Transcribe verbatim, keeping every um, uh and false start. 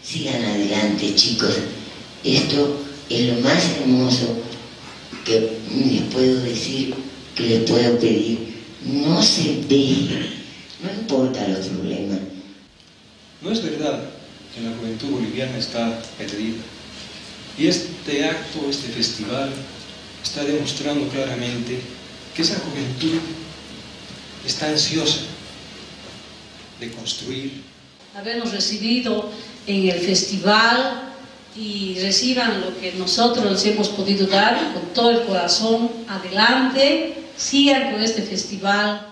Sigan adelante, chicos. Esto es lo más hermoso que les puedo decir, que les puedo pedir. No se dejen, no importa los problemas. No es verdad que la juventud boliviana está perdida. Y este acto, este festival, está demostrando claramente que esa juventud está ansiosa de construir. Habernos recibido en el festival y reciban lo que nosotros les hemos podido dar con todo el corazón. Adelante, sigan con este festival.